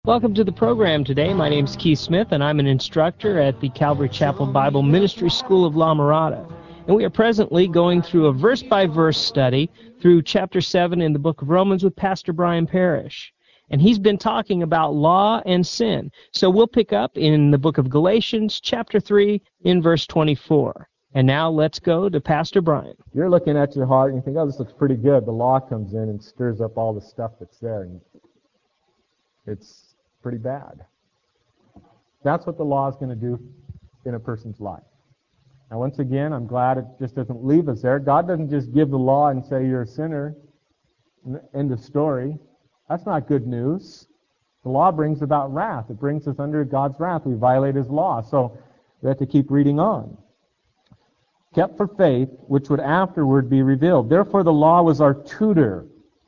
Welcome to the program today. My name is Keith Smith, and I'm an instructor at the Calvary Chapel Bible Ministry School of La Mirada. And we are presently going through a verse-by-verse study through chapter 7 in the book of Romans with Pastor Brian Parrish. And he's been talking about law and sin. So we'll pick up in the book of Galatians, chapter 3, in verse 24. And now let's go to Pastor Brian. You're looking at your heart and you think, oh, this looks pretty good. The law comes in and stirs up all the stuff that's there. And it's pretty bad. That's what the law is going to do in a person's life. Now, once again, I'm glad it just doesn't leave us there. God doesn't just give the law and say you're a sinner. End of story. That's not good news. The law brings about wrath. It brings us under God's wrath. We violate His law. So we have to keep reading on. Kept for faith, which would afterward be revealed. Therefore, the law was our tutor.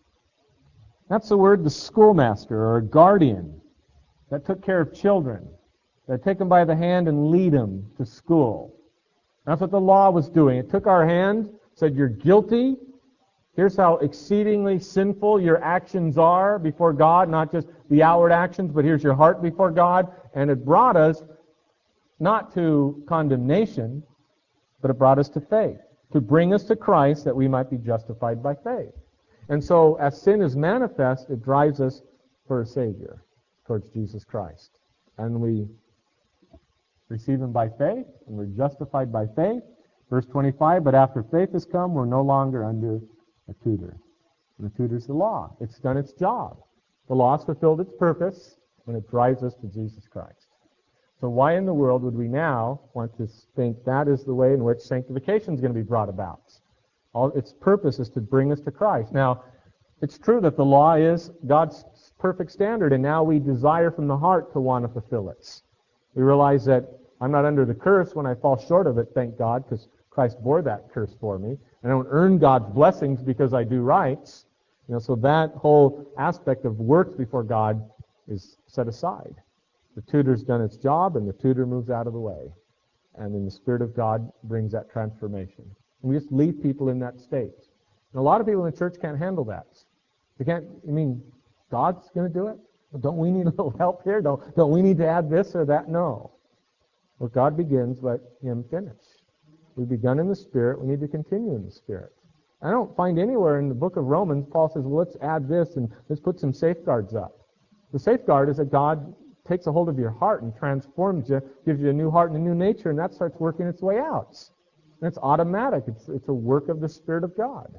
That's the word, the schoolmaster or a guardian that took care of children, that take them by the hand and lead them to school. That's what the law was doing. It took our hand, said, you're guilty. Here's how exceedingly sinful your actions are before God, not just the outward actions, but here's your heart before God. And it brought us not to condemnation, but it brought us to faith, to bring us to Christ that we might be justified by faith. And so as sin is manifest, it drives us for a Savior, towards Jesus Christ. And we receive Him by faith, and we're justified by faith. Verse 25, but after faith has come, we're no longer under a tutor. And the tutor's the law. It's done its job. The law has fulfilled its purpose, and it drives us to Jesus Christ. So why in the world would we now want to think that is the way in which sanctification is going to be brought about? Its purpose is to bring us to Christ. Now, it's true that the law is God's perfect standard, and now we desire from the heart to want to fulfill it. We realize that I'm not under the curse when I fall short of it, thank God, because Christ bore that curse for me. I don't earn God's blessings because I do rights. So that whole aspect of works before God is set aside. The tutor's done its job, and the tutor moves out of the way. And then the Spirit of God brings that transformation. And we just leave people in that state. And a lot of people in the church can't handle that. They can't, God's going to do it? Don't we need a little help here? Don't we need to add this or that? No. What God begins, let Him finish. We've begun in the Spirit. We need to continue in the Spirit. I don't find anywhere in the book of Romans, Paul says, well, let's add this and let's put some safeguards up. The safeguard is that God takes a hold of your heart and transforms you, gives you a new heart and a new nature, and that starts working its way out. And it's automatic. It's a work of the Spirit of God.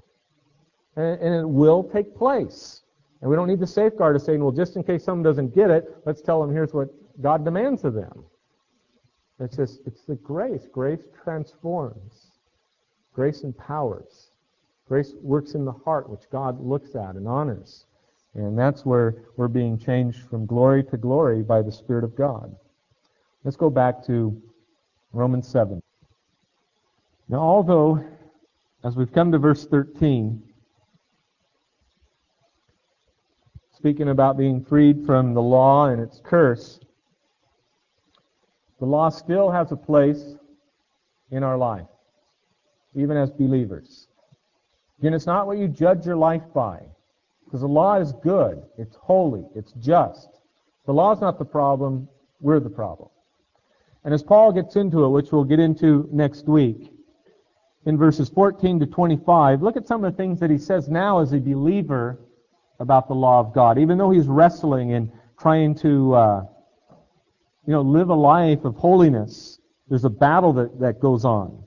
And it will take place. And we don't need the safeguard of saying, well, just in case someone doesn't get it, let's tell them here's what God demands of them. It's the grace. Grace transforms. Grace empowers. Grace works in the heart, which God looks at and honors. And that's where we're being changed from glory to glory by the Spirit of God. Let's go back to Romans 7. Now, although, as we've come to verse 13, speaking about being freed from the law and its curse, the law still has a place in our life, even as believers. Again, it's not what you judge your life by, because the law is good, it's holy, it's just. The law is not the problem, we're the problem. And as Paul gets into it, which we'll get into next week, in verses 14 to 25, look at some of the things that he says now as a believer about the law of God. Even though he's wrestling and trying to live a life of holiness, there's a battle that goes on.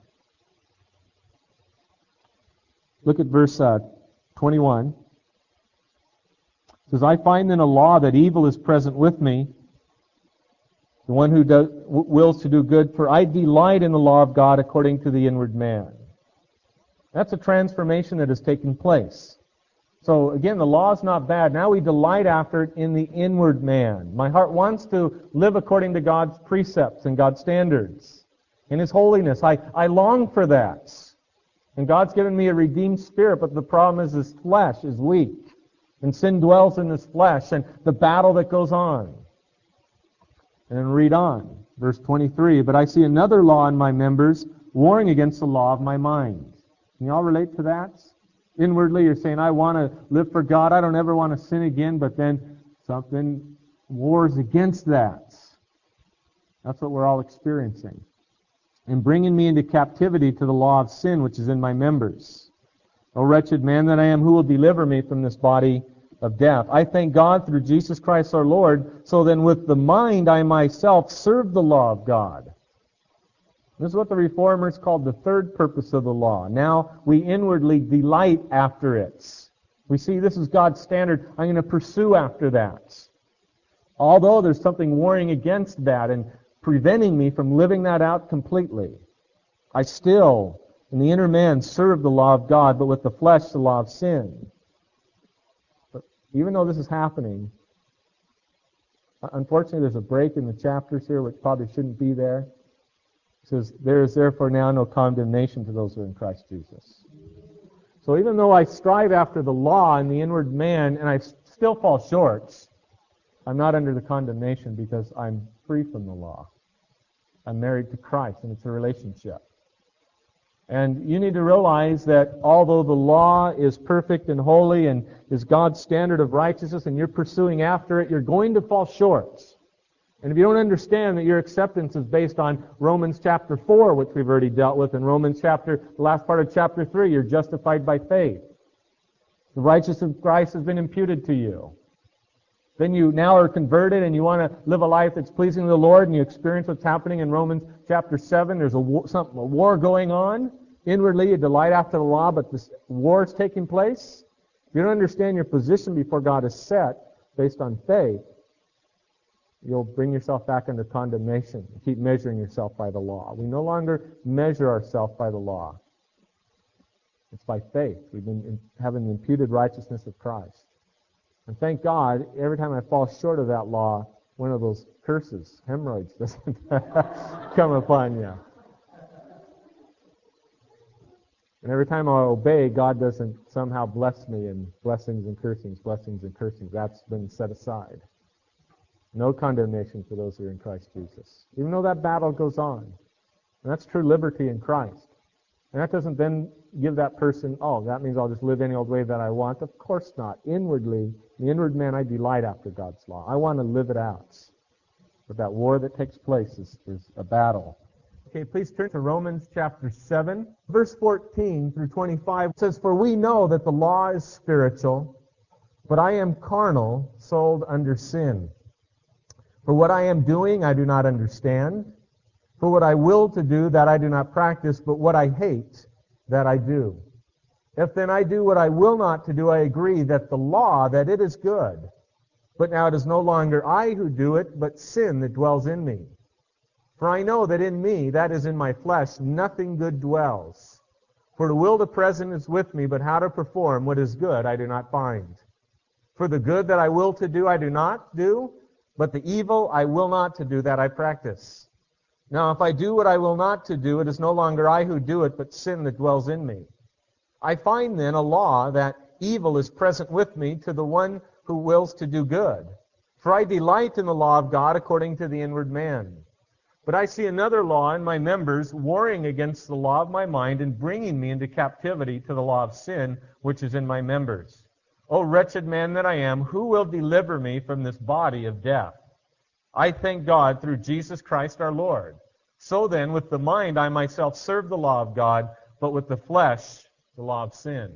Look at verse 21. It says, I find in a law that evil is present with me, the one who wills to do good, for I delight in the law of God according to the inward man. That's a transformation that has taken place. So again, the law is not bad. Now we delight after it in the inward man. My heart wants to live according to God's precepts and God's standards. In His holiness, I long for that. And God's given me a redeemed spirit, but the problem is His flesh is weak. And sin dwells in His flesh, and the battle that goes on. And then read on. Verse 23, but I see another law in my members, warring against the law of my mind. Can you all relate to that? Inwardly, you're saying, I want to live for God. I don't ever want to sin again. But then something wars against that. That's what we're all experiencing. And bringing me into captivity to the law of sin which is in my members. O wretched man that I am, who will deliver me from this body of death? I thank God through Jesus Christ our Lord. So then with the mind I myself serve the law of God. This is what the Reformers called the third purpose of the law. Now we inwardly delight after it. We see this is God's standard. I'm going to pursue after that. Although there's something warring against that and preventing me from living that out completely, I still, in the inner man, serve the law of God, but with the flesh, the law of sin. But even though this is happening, unfortunately there's a break in the chapters here which probably shouldn't be there. It says, there is therefore now no condemnation to those who are in Christ Jesus. So even though I strive after the law in the inward man, and I still fall short, I'm not under the condemnation because I'm free from the law. I'm married to Christ, and it's a relationship. And you need to realize that although the law is perfect and holy and is God's standard of righteousness, and you're pursuing after it, you're going to fall short. And if you don't understand that your acceptance is based on Romans chapter 4, which we've already dealt with, and the last part of chapter 3, you're justified by faith. The righteousness of Christ has been imputed to you. Then you now are converted and you want to live a life that's pleasing to the Lord, and you experience what's happening in Romans chapter 7. There's a war going on. Inwardly you delight after the law, but this war is taking place. If you don't understand your position before God is set based on faith, you'll bring yourself back under condemnation. Keep measuring yourself by the law. We no longer measure ourselves by the law. It's by faith. We've been having the imputed righteousness of Christ. And thank God, every time I fall short of that law, one of those curses, hemorrhoids, doesn't come upon you. And every time I obey, God doesn't somehow bless me in blessings and cursings, blessings and cursings. That's been set aside. No condemnation for those who are in Christ Jesus. Even though that battle goes on. And that's true liberty in Christ. And that doesn't then give that person, oh, that means I'll just live any old way that I want. Of course not. Inwardly, the inward man, I delight after God's law. I want to live it out. But that war that takes place is a battle. Okay, please turn to Romans chapter 7, verse 14 through 25. It says, for we know that the law is spiritual, but I am carnal, sold under sin. For what I am doing, I do not understand. For what I will to do, that I do not practice, but what I hate, that I do. If then I do what I will not to do, I agree that the law, that it is good. But now it is no longer I who do it, but sin that dwells in me. For I know that in me, that is in my flesh, nothing good dwells. For the will to present is with me, but how to perform what is good I do not find. For the good that I will to do, I do not do, but the evil I will not to do, that I practice. Now if I do what I will not to do, it is no longer I who do it, but sin that dwells in me. I find then a law that evil is present with me to the one who wills to do good. For I delight in the law of God according to the inward man. But I see another law in my members, warring against the law of my mind and bringing me into captivity to the law of sin, which is in my members. O wretched man that I am, who will deliver me from this body of death? I thank God through Jesus Christ our Lord. So then, with the mind I myself serve the law of God, but with the flesh, the law of sin.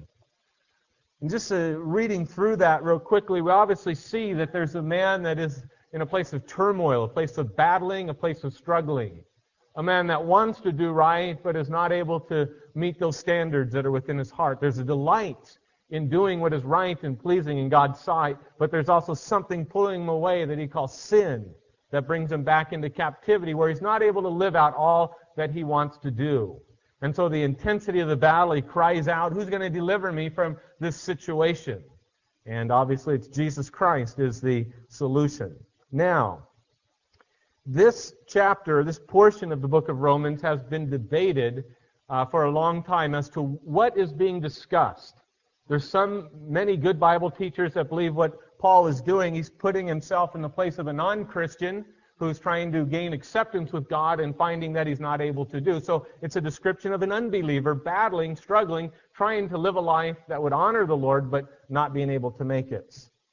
And just reading through that real quickly, we obviously see that there's a man that is in a place of turmoil, a place of battling, a place of struggling. A man that wants to do right, but is not able to meet those standards that are within his heart. There's a delight in doing what is right and pleasing in God's sight, but there's also something pulling him away that he calls sin, that brings him back into captivity, where he's not able to live out all that he wants to do. And so the intensity of the battle, he cries out, who's going to deliver me from this situation? And obviously it's Jesus Christ is the solution. Now, this chapter, this portion of the book of Romans has been debated for a long time as to what is being discussed. There's many good Bible teachers that believe what Paul is doing, he's putting himself in the place of a non-Christian who's trying to gain acceptance with God and finding that he's not able to do. So it's a description of an unbeliever battling, struggling, trying to live a life that would honor the Lord, but not being able to make it.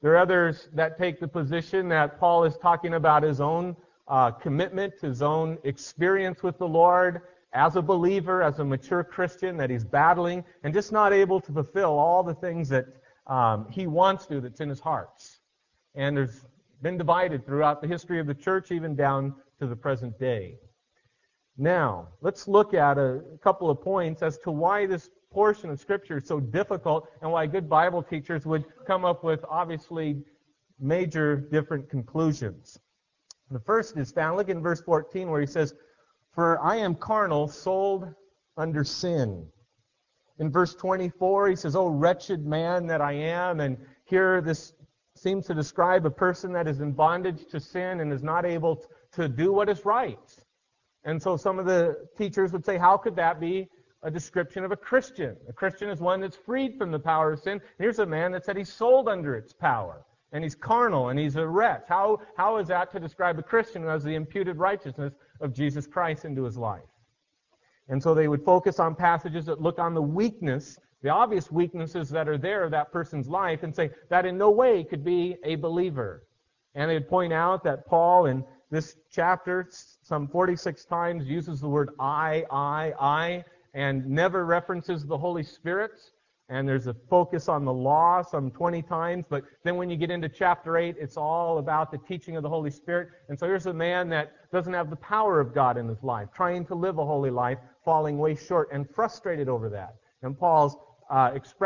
There are others that take the position that Paul is talking about his own commitment, his own experience with the Lord as a believer, as a mature Christian, that he's battling and just not able to fulfill all the things that he wants to that's in his heart. And there's been divided throughout the history of the church, even down to the present day. Now, let's look at a couple of points as to why this portion of Scripture is so difficult and why good Bible teachers would come up with, obviously, major different conclusions. The first is found, look in verse 14 where he says, "For I am carnal, sold under sin." In verse 24, he says, "Oh, wretched man that I am." And here this seems to describe a person that is in bondage to sin and is not able to do what is right. And so some of the teachers would say, how could that be a description of a Christian? A Christian is one that's freed from the power of sin. Here's a man that said he's sold under its power, and he's carnal, and he's a wretch. How is that to describe a Christian who has the imputed righteousness of Jesus Christ into his life? And so they would focus on passages that look on the weakness, the obvious weaknesses that are there of that person's life, and say that in no way could be a believer. And they'd point out that Paul in this chapter some 46 times uses the word I, and never references the Holy Spirit. And there's a focus on the law some 20 times. But then when you get into chapter 8, it's all about the teaching of the Holy Spirit. And so here's a man that doesn't have the power of God in his life, trying to live a holy life, falling way short and frustrated over that. And Paul's expressing